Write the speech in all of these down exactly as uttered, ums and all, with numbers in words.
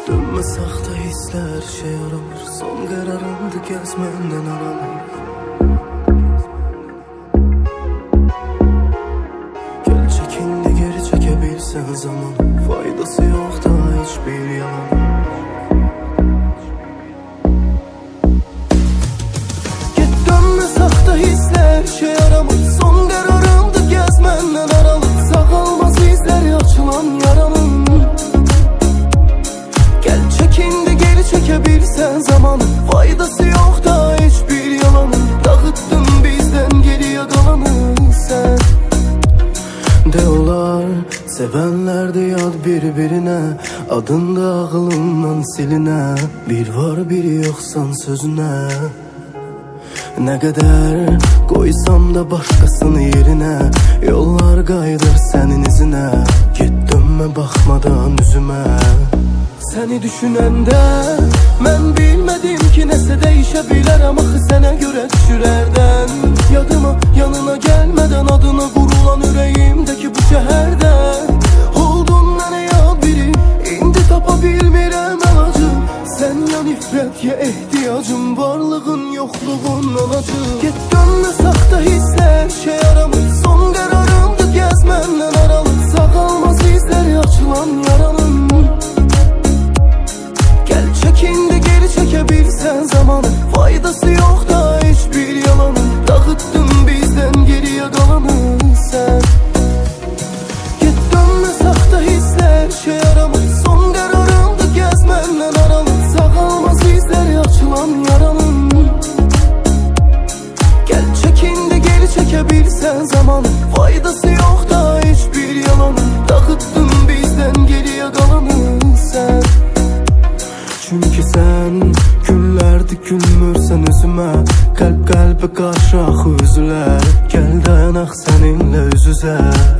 Dönme saxta hissler şey aramır. Son kararımdı gəz məndən aramır. Gel çekindi geri çekebilsen zaman. Faydası yok da hiçbir yalan. Git dönme saxta hissler şey aramır. Son kararımdı gəz məndən aramır. Sağalmaz izler açılan yaranın. Gel çekindi geri çekebilsen zamanı. Faydası yok da hiçbir yalanın. Dağıttın bizden geriye kalanı sen. De olar sevenler de yad birbirine. Adın da ağlımdan siline. Bir var bir yoksan sözüne. Ne kadar koysam da başkasını yerine. Yollar kaydır senin izine. Git dönme bakmadan üzüme. Seni düşünəndə mən bilmədim ki, nəsə değişə bilərəm axı sənə görə düşürərdən. Yadıma yanına gəlmədən adına qurulan ürəyimdəki bu şəhərdən. Oldun mənə yad biri, indi tapa bilmirəm əlacı. Sən ya nifrət ya ehtiyacım, varlığın yoxluğundan acı. Get dönmə saxta hisslər şey aramır. Son qərarımdı gəz məndən aralı. Sağalmaz izlər açılan yaranın. Çekindi geri çekebilsen zamanı. Faydası yok da hiçbir yalanın. Dağıttın bizden geriye kalanı sen. Git dönme saxta hissler şey aramır. Son kararımdı gəz məndən aralı. Sağalmaz izler açılan yaranın. Gel çekindi geri çekebilsen zamanı. Faydası yok da hiçbir yalanın. Dağıttın bizden geriye kalanı sen. Çünkü sen günlerdi gülmürsen üzüme. Kalp kalbe karşı axı üzülər. Gel dayanak seninle üz üzə.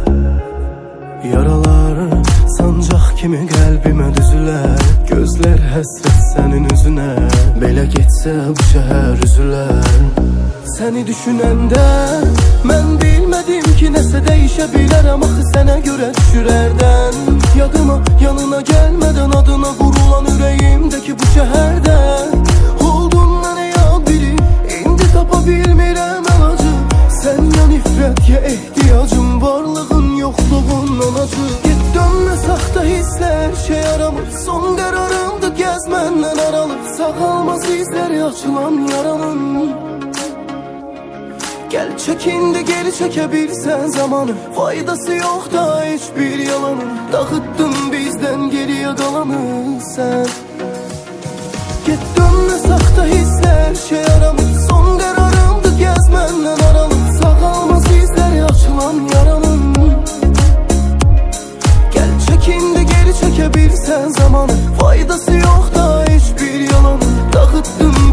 Yaralar sancaq kimi qəlbimə düzülər. Gözler həsrət sənin üzünə. Belə getsə bu şəhər üzülər. Səni düşünəndə mən bilmədim ki, nəsə değişə bilərəm axı sənə görə düşürərdən. Yadıma yanına gəlmədən adına qurulan ürəyimdəki bu şəhərdən. Oldun mənə yad biri, indi tapa bilmirəm əlacı. Sən ya nifrət ya ehtiyacım, varlığın yoxluğundan acı. Get dönmə saxta hisslər şey aramır. Son qərarımdı gəz məndən aralı. Sağalmaz izlər açılan yaranın. Gel çekindi geri çekebilsen zamanı. Faydası yok da hiçbir yalanın. Dağıttın bizden geriye kalanı sen. Git dönme saxta hissler şey aramır. Son kararımdı gəz məndən aralı. Sağalmaz izler açılan yaranın. Gel çekindi geri çekebilsen zamanı. Faydası yok da hiçbir yalanın. Dağıttın